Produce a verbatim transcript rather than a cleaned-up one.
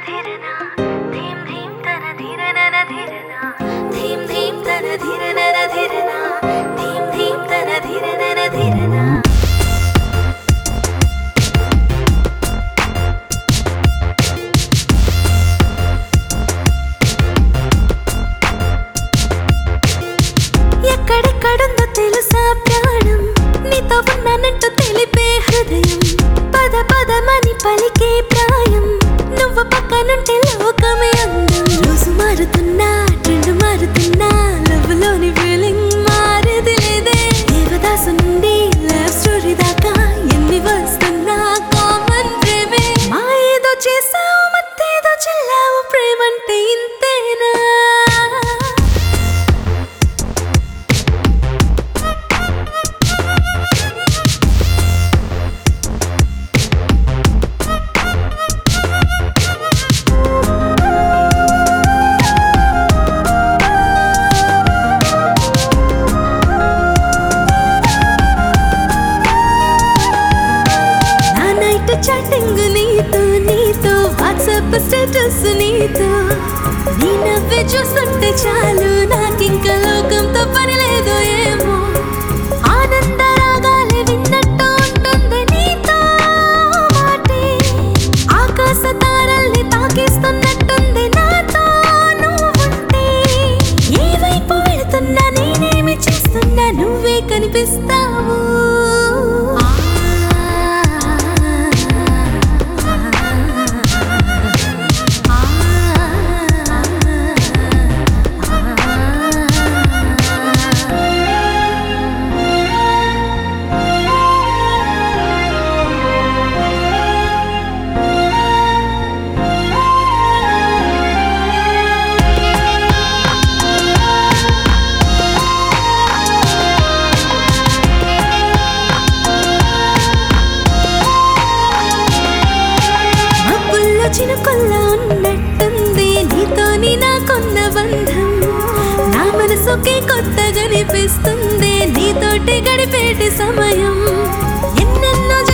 ఎక్కడెక్కడుందో తెలుసా ప్రాణం నీతో ఉన్నానంటూ తెలిపే హృదయం పద పదమని పలికే ప్రాయం నువ్వు పక్కనుంటే లోకమే అందం రోజు మారుతున్నా ట్రెండ్ మారుతున్నా లవ్ లోని ఫీలింగ్ మారేది లేదే దేవదాసు నుండి లవ్ స్టోరీ దాకా ఎన్ని వస్తున్నా కామన్ ప్రేమే మా ఏదో చేసావు మత్తేదో చెల్లావు ప్రేమంటే ఇంతేనా చాటింగ్ నీతో నీతో వాట్సాప్ స్టేటస్ నీతో నీ నవ్వే చూస్తుంటే చాలు నాకింకా లోకంతో పని లేదు ఏమో ఆనంద రాగాలే విన్నట్టు ఉంటుంది నీతో మాటే ఆకాశ తారల్ని తాకిస్తున్నట్టుంది నాతో నువ్వుంటే ఏ వైపు వెళుతున్నా నేనేమి చేస్తున్నా నువ్వే కనిపిస్తావు చినుకుల్లా ఉన్నట్టుంది నీతోని నాకున్న బంధం నా మనసుకి కొత్తగా అనిపిస్తుంది నీతోటి గడిపేటి సమయం ఎన్నెన్నో